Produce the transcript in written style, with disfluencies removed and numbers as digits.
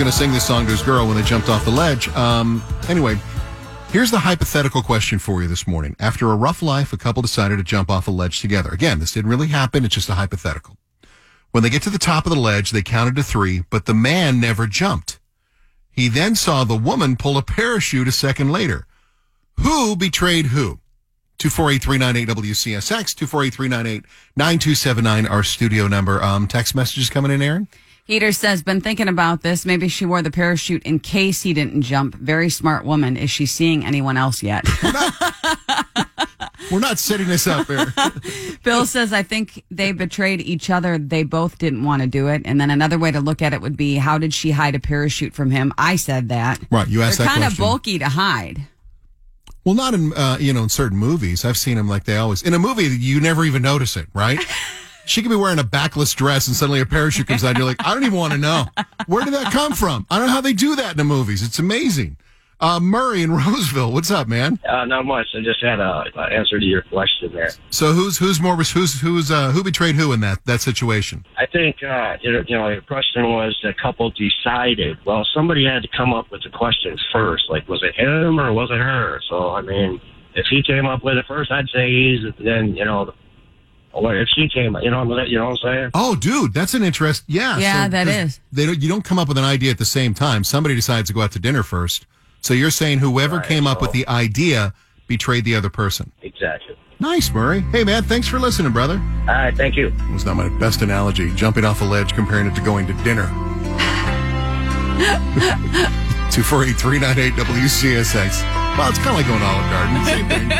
going to sing this song to his girl when they jumped off the ledge. Anyway, here's the hypothetical question for you this morning. After a rough life, a couple decided to jump off a ledge together. Again, this didn't really happen. It's just a hypothetical. When they get to the top of the ledge, they counted to 3, but the man never jumped. He then saw the woman pull a parachute a second later. Who betrayed who? 248-398-WCSX, 248-398-9279, our studio number. Text messages coming in, Aaron? Heater says, been thinking about this. Maybe she wore the parachute in case he didn't jump. Very smart woman. Is she seeing anyone else yet? We're not setting this up here. Bill says, I think they betrayed each other. They both didn't want to do it. And then another way to look at it would be, how did she hide a parachute from him? I said that. Right, you asked They're that question. kind of bulky to hide. Well, not in, in certain movies. I've seen them like they always... In a movie, you never even notice it, right? She could be wearing a backless dress and suddenly a parachute comes out. You're like, I don't even want to know. Where did that come from? I don't know how they do that in the movies. It's amazing. Murray in Roseville, what's up, man? Not much. I just had an answer to your question there. So who betrayed who in that situation? I think your question was the couple decided. Well, somebody had to come up with the questions first. Like, was it him or was it her? So I mean, if he came up with it first, I'd say he's. Then or if she came, you know what I'm saying? Oh, dude, that's an interest. Yeah, yeah, that is. You don't come up with an idea at the same time. Somebody decides to go out to dinner first. So you're saying whoever came up with the idea betrayed the other person. Exactly. Nice, Murray. Hey, man, thanks for listening, brother. All right, thank you. It was not my best analogy, jumping off a ledge, comparing it to going to dinner. 248-398-WCSX. Well, it's kind of like going to Olive Garden. Same thing.